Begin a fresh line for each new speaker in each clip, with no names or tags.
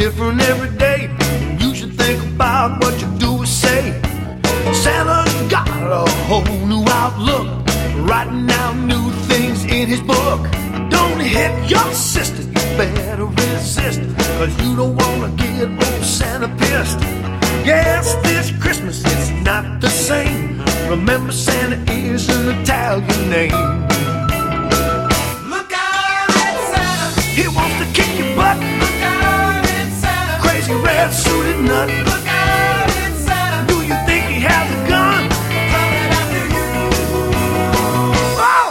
different every day. You should think about what you do or say. Santa's got a whole new outlook, writing down new things in his book. Don't hit your sister, you better resist, cause you don't wanna get old Santa pissed. Yes, this Christmas is not the same. Remember, Santa is an Italian name.
Look out, it's Santa.
He wants to kick your butt.
Look out, it's Santa.
Crazy red suited nut.
Look out, it's Santa.
Do you think he has a gun?
Coming after you.
Oh!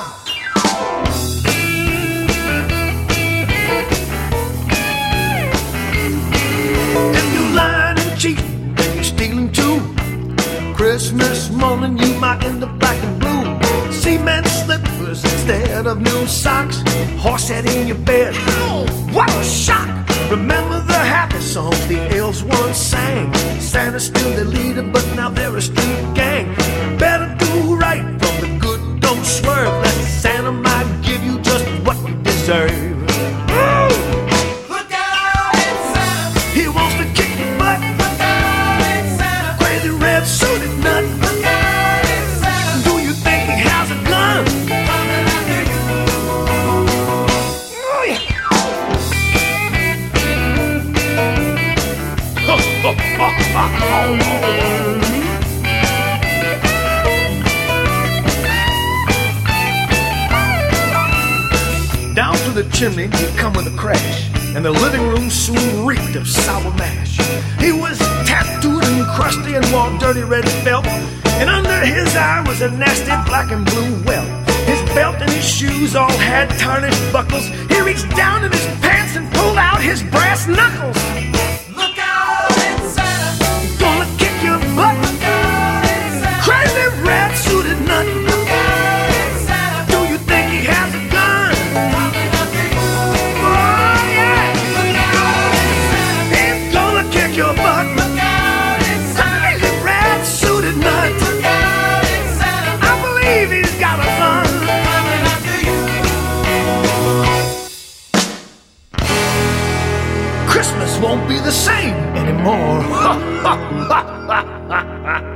If you lying and cheating, then you're stealing too. Christmas morning you might end up black and blue. Cement slippers instead of new socks. Horse head in your bed. What a shock! Remember the happy songs the elves once sang. Santa's still the leader, but now they're a street gang. Better do right from the good, don't swerve. That Santa might give you just what you deserve.
Look out, it's Santa.
He wants to kick your butt.
Look out, it's Santa.
Crazy red suited nut.
Look out, it's Santa.
Do you think he has a gun?
Coming after you.
Oh, yeah. Down to the chimney he'd come with a crash, and the living room soon reeked of sour mash. He was tattooed and crusty and wore dirty red felt, and under his eye was a nasty black and blue welt. His belt and his shoes all had tarnished buckles. He reached down in his pants and pulled out his brass knuckles.
Look out, it's Santa.
Gonna kick your butt,
Look out, it's Santa.
crazy red suited nut.
Look out, it's Santa.
Do you think he has a gun?
Coming after you.
Oh yeah,
Look out, it's Santa.
he's gonna kick your butt.
Look out, it's Santa.
Crazy red suited nut.
Look out, it's Santa.
I believe he's got a gun.
Coming after you.
Christmas won't be the same anymore.